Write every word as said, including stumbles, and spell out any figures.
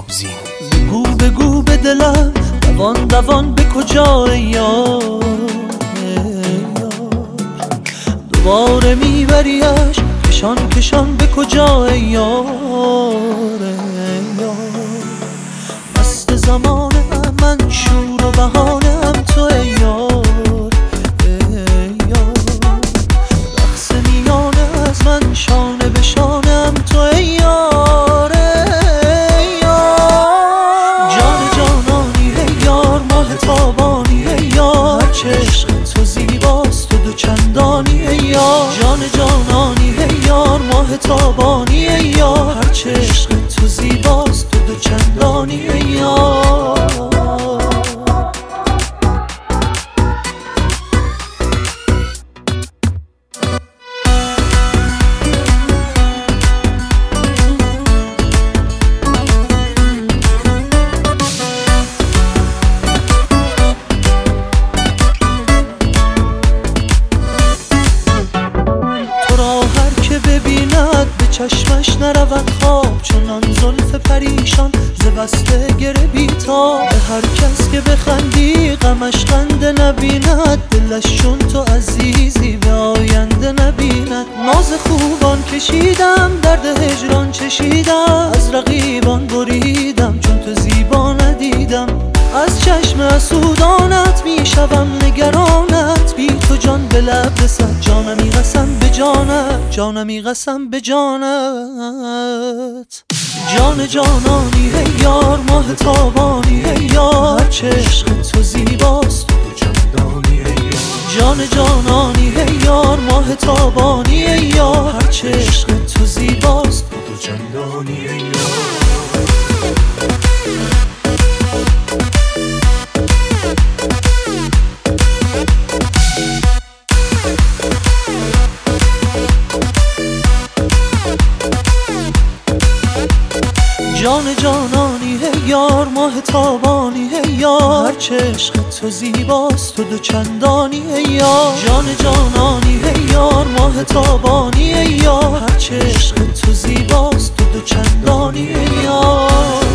زین بگو بگو به دلم دوان دوان به کجا ای یار دوباره میبریش کشان کشان به کجا ای یار مست زمانه من شور و بهانم تو ای یار رقص میانه از من شانه به شانم تو ای یار جان جانانی ای یار ماه تابانی ای یار چشم تو زیباست و دو چندانی ای یار جان جانانی ای یار ماه تابانی ای یار هر چشم تو زیباست و دو چندانی ای یار چشمش نرود خواب چنان زلف پریشان ز وصل گره بیتاب به هر کس که بخندی غمش خنده نبیند دلش چون تو عزیزی به آینده نبیند ناز خوبان کشیدم درد هجران چشیدم از رقیبان بریدم چون تو زیبا ندیدم از چشم حسودانت میشوم نگرانت بی تو جان به لب رسد جانمی قسم به جانت جانمی قسم به جانت جان جانانی ای یار ماه تابانی ای یار چشم تو زیباست دو چندانی ای یار جان جانانی ای یار ماه تابانی ای یار هر چشم تو زیباست دو چندانی ای یار جان جانانی ای یار ماه تابانی ای یار هر چشم تو زیباست و دو چندانی ای یار جان جانانی ای یار ماه تابانی ای یار هر چشم تو زیباست و دو چندانی ای یار